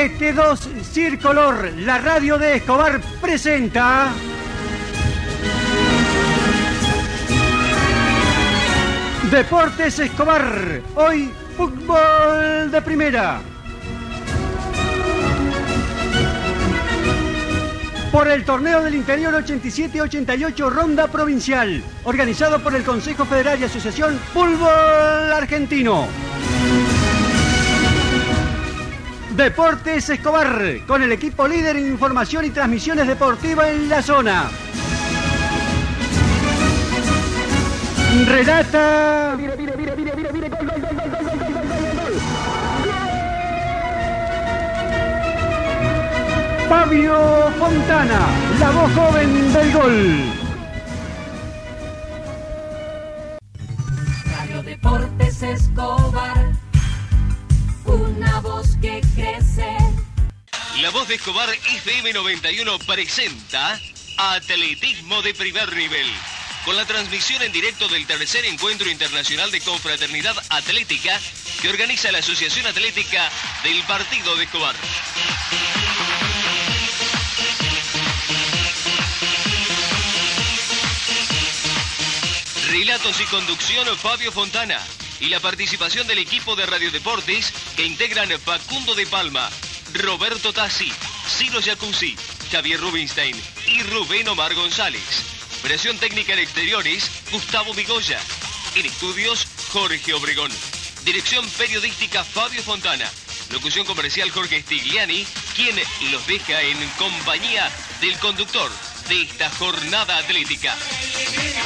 ST2 Circolor, la radio de Escobar, presenta... Deportes Escobar, hoy fútbol de primera. Por el Torneo del Interior 87-88 Ronda Provincial, organizado por el Consejo Federal y Asociación Fútbol Argentino. Deportes Escobar, con el equipo líder en información y transmisiones deportivas en la zona. Relata... Mire, gol. Fabio Fontana, la voz joven del gol. Radio Deportes Escobar, una voz que crece. La voz de Escobar FM 91 presenta Atletismo de primer nivel, con la transmisión en directo del tercer encuentro internacional de confraternidad atlética que organiza la Asociación Atlética del Partido de Escobar. Relatos y conducción Fabio Fontana y la participación del equipo de radiodeportes que integran Facundo de Palma, Roberto Tassi, Ciro Jacuzzi, Javier Rubinstein y Rubén Omar González. Operación técnica en exteriores, Gustavo Migoya. En estudios, Jorge Obregón. Dirección periodística, Fabio Fontana. Locución comercial, Jorge Stigliani, quien los deja en compañía del conductor de esta jornada atlética.